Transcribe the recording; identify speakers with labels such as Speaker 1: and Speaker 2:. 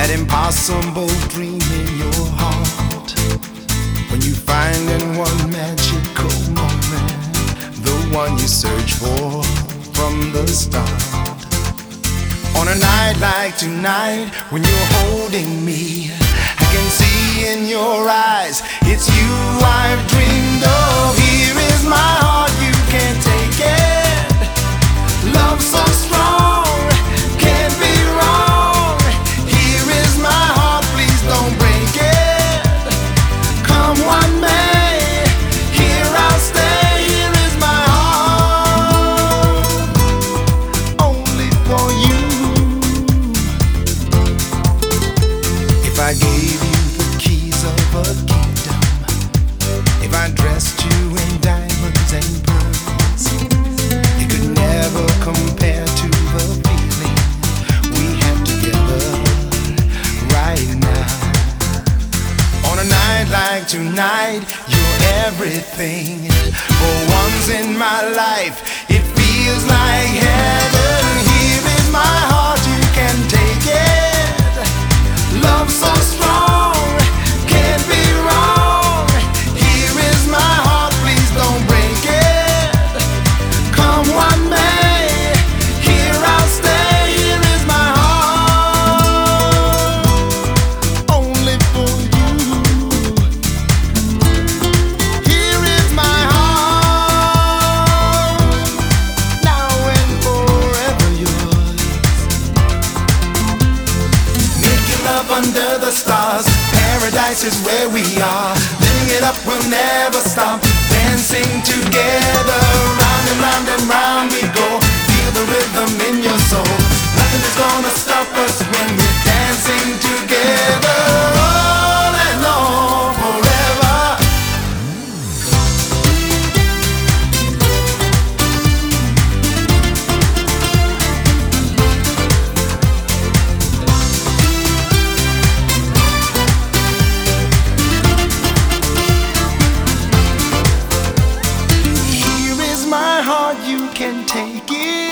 Speaker 1: that impossible dream in your heart. When you find in one magical moment the one you search for from the start. On a night like tonight, when you're holding me, I can see in your eyes it's you I've dreamed of. Here is my heart, you can't take it. Love so strong, can't be wrong. Here is my heart, please don't break it. Come what may, here I'll stay. Here is my heart, only for you. If I gave you the keys of a kingdom, if I dressed you in diamonds and pearls, it could never compare to the feeling we have together right now. On a night like tonight, you're everything. For once in my life, it feels like heaven. Here is my heart, you can take it. Love so strong, can't be wrong. Here is my heart, please don't break it. Come what may, here I'll stay. Here is my heart, only for you. Here is my heart, now and forever yours. Making love under the stars, paradise is where we are. Living it up, we'll never stop. Dancing together, round and round and round we go. Feel the rhythm in your soul. Nothing is gonna stop us when we're dancing together. All and all, forever. Here is my heart, you can take it.